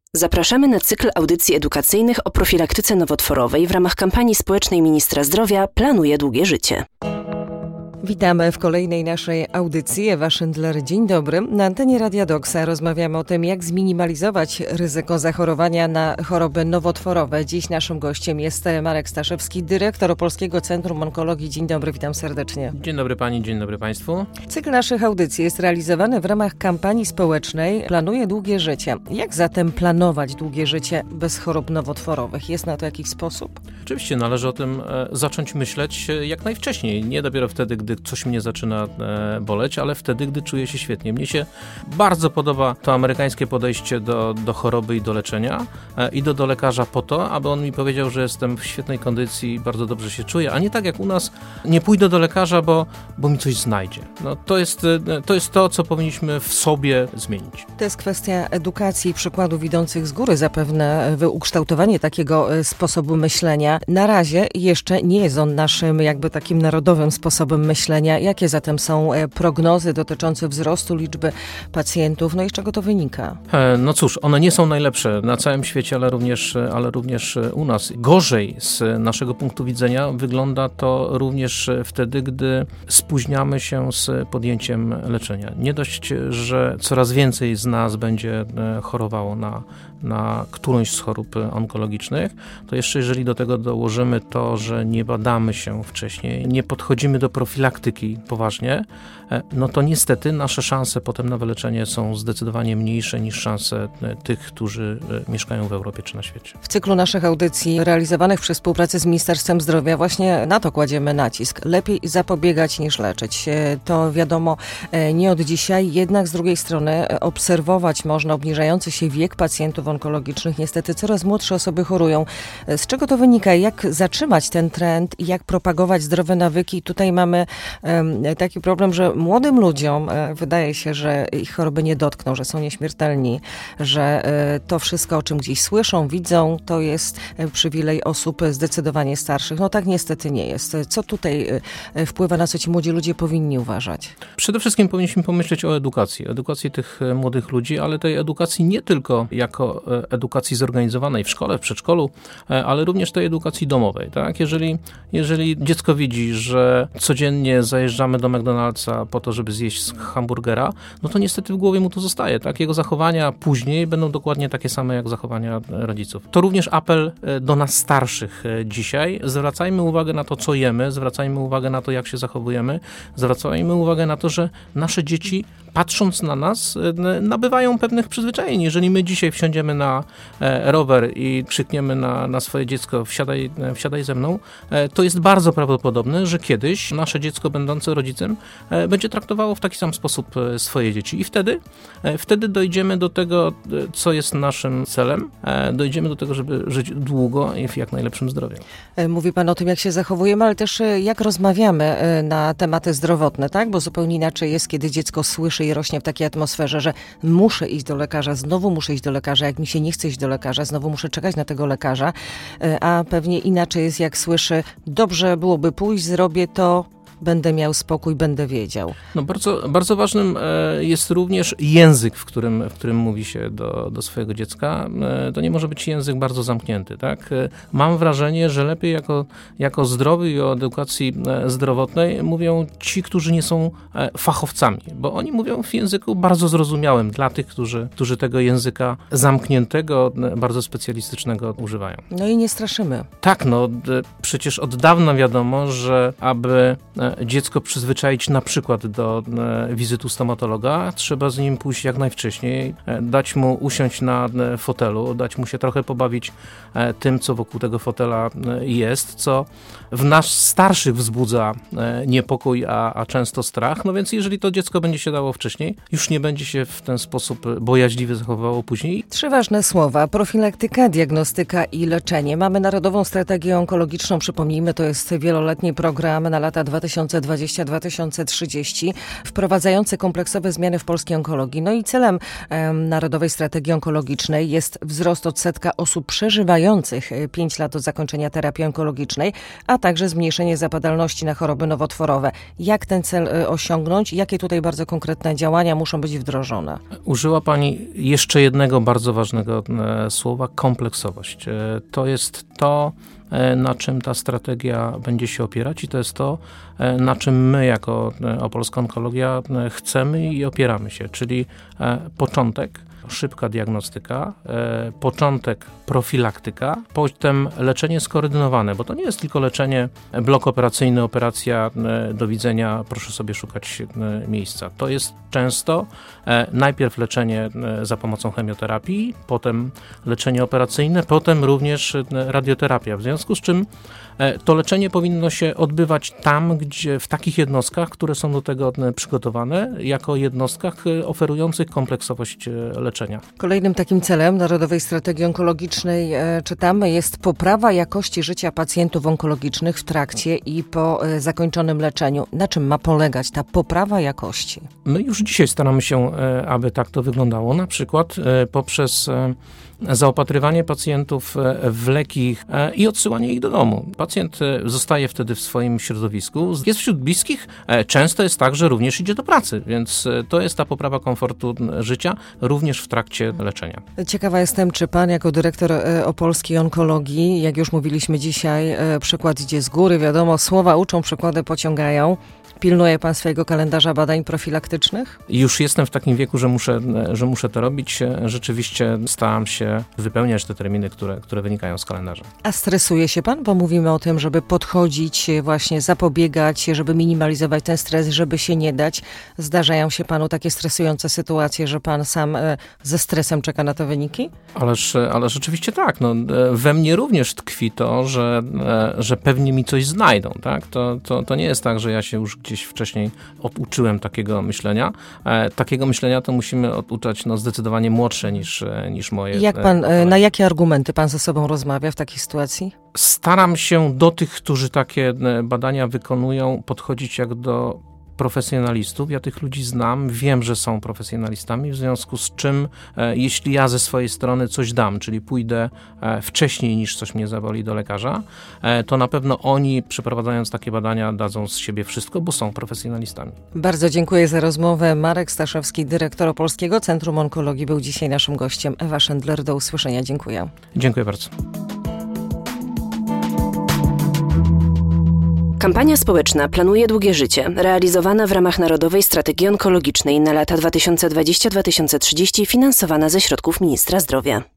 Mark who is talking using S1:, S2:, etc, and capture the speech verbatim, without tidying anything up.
S1: Zapraszamy na cykl audycji edukacyjnych o profilaktyce nowotworowej w ramach kampanii społecznej Ministra Zdrowia Planuję długie życie.
S2: Witamy w kolejnej naszej audycji. Ewa Szyndler, dzień dobry. Na antenie Radia Doksa rozmawiamy o tym, jak zminimalizować ryzyko zachorowania na choroby nowotworowe. Dziś naszym gościem jest Marek Staszewski, dyrektor Opolskiego Centrum Onkologii. Dzień dobry, witam serdecznie.
S3: Dzień dobry pani, dzień dobry państwu.
S2: Cykl naszych audycji jest realizowany w ramach kampanii społecznej Planuję długie życie. Jak zatem planować długie życie bez chorób nowotworowych? Jest na to jakiś sposób?
S3: Oczywiście należy o tym e, zacząć myśleć jak najwcześniej. Nie dopiero wtedy, gdy coś mnie zaczyna e, boleć, ale wtedy, gdy czuję się świetnie. Mnie się bardzo podoba to amerykańskie podejście do, do choroby i do leczenia. E, idę do lekarza po to, aby on mi powiedział, że jestem w świetnej kondycji i bardzo dobrze się czuję, a nie tak jak u nas, nie pójdę do lekarza, bo, bo mi coś znajdzie. No, to, jest, to jest to, co powinniśmy w sobie zmienić.
S2: To jest kwestia edukacji, przykładów idących z góry, zapewne ukształtowanie takiego sposobu myślenia. Na razie jeszcze nie jest on naszym jakby takim narodowym sposobem myślenia. Jakie zatem są prognozy dotyczące wzrostu liczby pacjentów, no i z czego to wynika?
S3: No cóż, one nie są najlepsze na całym świecie, ale również, ale również u nas. Gorzej z naszego punktu widzenia wygląda to również wtedy, gdy spóźniamy się z podjęciem leczenia. Nie dość, że coraz więcej z nas będzie chorowało na, na którąś z chorób onkologicznych, to jeszcze jeżeli do tego dołożymy to, że nie badamy się wcześniej, nie podchodzimy do profilaktyki poważnie, no to niestety nasze szanse potem na wyleczenie są zdecydowanie mniejsze niż szanse tych, którzy mieszkają w Europie czy na świecie.
S2: W cyklu naszych audycji realizowanych przy współpracy z Ministerstwem Zdrowia właśnie na to kładziemy nacisk. Lepiej zapobiegać niż leczyć. To wiadomo nie od dzisiaj, jednak z drugiej strony obserwować można obniżający się wiek pacjentów onkologicznych. Niestety coraz młodsze osoby chorują. Z czego to wynika? Jak zatrzymać ten trend i jak propagować zdrowe nawyki? Tutaj mamy taki problem, że młodym ludziom wydaje się, że ich choroby nie dotkną, że są nieśmiertelni, że to wszystko, o czym gdzieś słyszą, widzą, to jest przywilej osób zdecydowanie starszych. No tak niestety nie jest. Co tutaj wpływa, na co ci młodzi ludzie powinni uważać?
S3: Przede wszystkim powinniśmy pomyśleć o edukacji. Edukacji tych młodych ludzi, ale tej edukacji nie tylko jako edukacji zorganizowanej w szkole, w przedszkolu, ale również tej edukacji domowej. Tak? Jeżeli, jeżeli dziecko widzi, że codziennie zajeżdżamy do McDonald'sa po to, żeby zjeść hamburgera, no to niestety w głowie mu to zostaje. Tak? Jego zachowania później będą dokładnie takie same jak zachowania rodziców. To również apel do nas starszych dzisiaj. Zwracajmy uwagę na to, co jemy, zwracajmy uwagę na to, jak się zachowujemy, zwracajmy uwagę na to, że nasze dzieci, patrząc na nas, nabywają pewnych przyzwyczajeń. Jeżeli my dzisiaj wsiądziemy na rower i krzykniemy na, na swoje dziecko wsiadaj, wsiadaj ze mną, to jest bardzo prawdopodobne, że kiedyś nasze dziecko będące rodzicem będzie traktowało w taki sam sposób swoje dzieci. I wtedy, wtedy dojdziemy do tego, co jest naszym celem. Dojdziemy do tego, żeby żyć długo i w jak najlepszym zdrowiu.
S2: Mówi pan o tym, jak się zachowujemy, ale też jak rozmawiamy na tematy zdrowotne, tak? Bo zupełnie inaczej jest, kiedy dziecko słyszy i rośnie w takiej atmosferze, że muszę iść do lekarza, znowu muszę iść do lekarza, jak mi się nie chce iść do lekarza, znowu muszę czekać na tego lekarza, a pewnie inaczej jest, jak słyszy, dobrze byłoby pójść, zrobię to, będę miał spokój, będę wiedział.
S3: No bardzo, bardzo ważnym jest również język, w którym, w którym mówi się do, do swojego dziecka. To nie może być język bardzo zamknięty. Tak? Mam wrażenie, że lepiej jako, jako zdrowy i o edukacji zdrowotnej mówią ci, którzy nie są fachowcami, bo oni mówią w języku bardzo zrozumiałym dla tych, którzy, którzy tego języka zamkniętego, bardzo specjalistycznego używają.
S2: No i nie straszymy.
S3: Tak, no przecież od dawna wiadomo, że aby dziecko przyzwyczaić na przykład do wizyty u stomatologa, trzeba z nim pójść jak najwcześniej, dać mu usiąść na fotelu, dać mu się trochę pobawić tym, co wokół tego fotela jest, co w nas starszych wzbudza niepokój, a, a często strach. No więc jeżeli to dziecko będzie się dało wcześniej, już nie będzie się w ten sposób bojaźliwie zachowywało później.
S2: Trzy ważne słowa. Profilaktyka, diagnostyka i leczenie. Mamy Narodową Strategię Onkologiczną, przypomnijmy, to jest wieloletni program na lata dwa tysiące dwa tysiące dwudziesty do dwa tysiące trzydziestego, wprowadzający kompleksowe zmiany w polskiej onkologii. No i celem e, Narodowej Strategii Onkologicznej jest wzrost odsetka osób przeżywających pięć lat od zakończenia terapii onkologicznej, a także zmniejszenie zapadalności na choroby nowotworowe. Jak ten cel e, osiągnąć? Jakie tutaj bardzo konkretne działania muszą być wdrożone?
S3: Użyła Pani jeszcze jednego bardzo ważnego e, słowa, kompleksowość. E, to jest to, e, na czym ta strategia będzie się opierać i to jest to, e, na czym my jako e, Opolska Onkologia e, chcemy i opieramy się, czyli e, początek, szybka diagnostyka, e, początek profilaktyka, potem leczenie skoordynowane, bo to nie jest tylko leczenie, blok operacyjny, operacja, e, do widzenia, proszę sobie szukać e, miejsca. To jest często e, najpierw leczenie e, za pomocą chemioterapii, potem leczenie operacyjne, potem również e, radioterapia, w związku z czym e, to leczenie powinno się odbywać tam, gdzie w takich jednostkach, które są do tego e, przygotowane, jako jednostkach e, oferujących kompleksowość e, leczenia.
S2: Kolejnym takim celem Narodowej Strategii Onkologicznej, e, czytamy, jest poprawa jakości życia pacjentów onkologicznych w trakcie i po e, zakończonym leczeniu. Na czym ma polegać ta poprawa jakości?
S3: My już dzisiaj staramy się, e, aby tak to wyglądało, na przykład e, poprzez e, zaopatrywanie pacjentów w leki e, i odsyłanie ich do domu. Pacjent e, zostaje wtedy w swoim środowisku, jest wśród bliskich, e, często jest tak, że również idzie do pracy, więc e, to jest ta poprawa komfortu życia, również w trakcie leczenia.
S2: Ciekawa jestem, czy pan jako dyrektor e, Opolskiej Onkologii, jak już mówiliśmy dzisiaj, e, przykład idzie z góry, wiadomo, słowa uczą, przykłady pociągają. Pilnuje pan swojego kalendarza badań profilaktycznych?
S3: Już jestem w takim wieku, że muszę, że muszę to robić. Rzeczywiście staram się wypełniać te terminy, które, które wynikają z kalendarza.
S2: A stresuje się pan? Bo mówimy o tym, żeby podchodzić, właśnie zapobiegać, żeby minimalizować ten stres, żeby się nie dać. Zdarzają się panu takie stresujące sytuacje, że pan sam ze stresem czeka na te wyniki? Ależ,
S3: ale rzeczywiście tak. No, we mnie również tkwi to, że, że pewnie mi coś znajdą. Tak? To, to, to nie jest tak, że ja się już gdzieś wcześniej oduczyłem takiego myślenia. E, takiego myślenia to musimy oduczać no, zdecydowanie młodsze niż, niż moje.
S2: Jak pan, e, na jakie argumenty pan ze sobą rozmawia w takiej sytuacji?
S3: Staram się do tych, którzy takie badania wykonują, podchodzić jak do profesjonalistów. Ja tych ludzi znam, wiem, że są profesjonalistami, w związku z czym e, jeśli ja ze swojej strony coś dam, czyli pójdę e, wcześniej niż coś mnie zaboli do lekarza, e, to na pewno oni, przeprowadzając takie badania, dadzą z siebie wszystko, bo są profesjonalistami.
S2: Bardzo dziękuję za rozmowę. Marek Staszewski, dyrektor Opolskiego Centrum Onkologii, był dzisiaj naszym gościem. Ewa Szendler, do usłyszenia. Dziękuję.
S3: Dziękuję bardzo.
S1: Kampania społeczna Planuje długie życie, realizowana w ramach Narodowej Strategii Onkologicznej na lata dwa tysiące dwudziesty do dwa tysiące trzydziestego, finansowana ze środków Ministra Zdrowia.